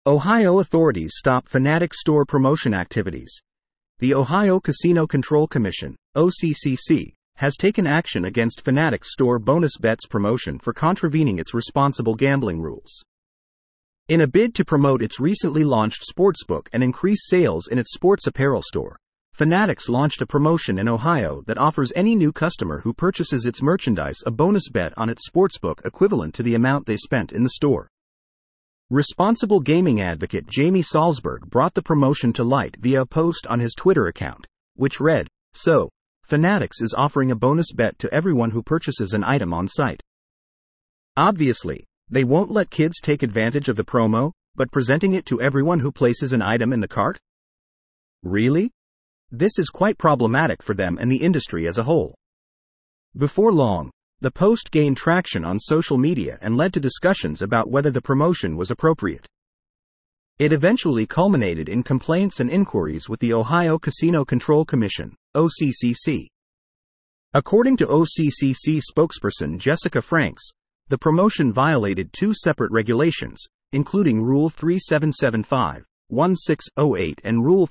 Ohio authorities stop Fanatics store promotion activities. The Ohio Casino Control Commission, OCCC, has taken action against Fanatics store bonus bets promotion for contravening its responsible gambling rules. In a bid to promote its recently launched sportsbook and increase sales in its sports apparel store, Fanatics launched a promotion in Ohio that offers any new customer who purchases its merchandise a bonus bet on its sportsbook equivalent to the amount they spent in the store. Responsible gaming advocate Jamie Salzberg brought the promotion to light via a post on his Twitter account, which read, "So, Fanatics is offering a bonus bet to everyone who purchases an item on site. Obviously, they won't let kids take advantage of the promo, but presenting it to everyone who places an item in the cart? Really? This is quite problematic for them and the industry as a whole." Before long, the post gained traction on social media and led to discussions about whether the promotion was appropriate. It eventually culminated in complaints and inquiries with the Ohio Casino Control Commission, OCCC. According to OCCC spokesperson Jessica Franks, the promotion violated two separate regulations, including Rule 3775/1608 and Rule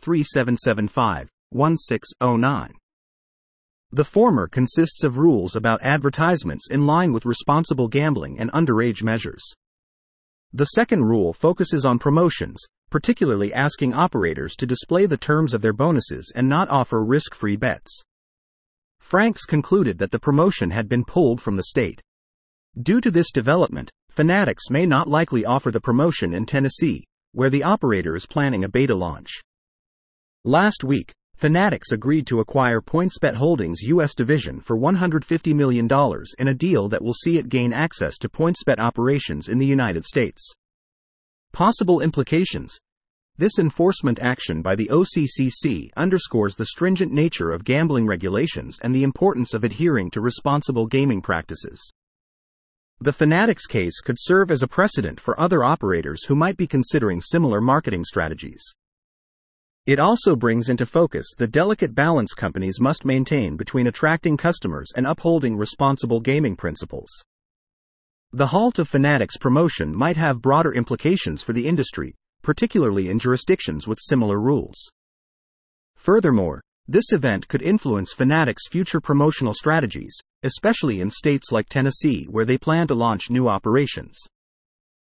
3775/1609. The former consists of rules about advertisements in line with responsible gambling and underage measures. The second rule focuses on promotions, particularly asking operators to display the terms of their bonuses and not offer risk-free bets. Franks concluded that the promotion had been pulled from the state. Due to this development, Fanatics may not likely offer the promotion in Tennessee, where the operator is planning a beta launch. Last week, Fanatics agreed to acquire PointsBet Holdings' U.S. division for $150 million in a deal that will see it gain access to PointsBet operations in the United States. Possible implications. This enforcement action by the OCCC underscores the stringent nature of gambling regulations and the importance of adhering to responsible gaming practices. The Fanatics case could serve as a precedent for other operators who might be considering similar marketing strategies. It also brings into focus the delicate balance companies must maintain between attracting customers and upholding responsible gaming principles. The halt of Fanatics promotion might have broader implications for the industry, particularly in jurisdictions with similar rules. Furthermore, this event could influence Fanatics' future promotional strategies, especially in states like Tennessee where they plan to launch new operations.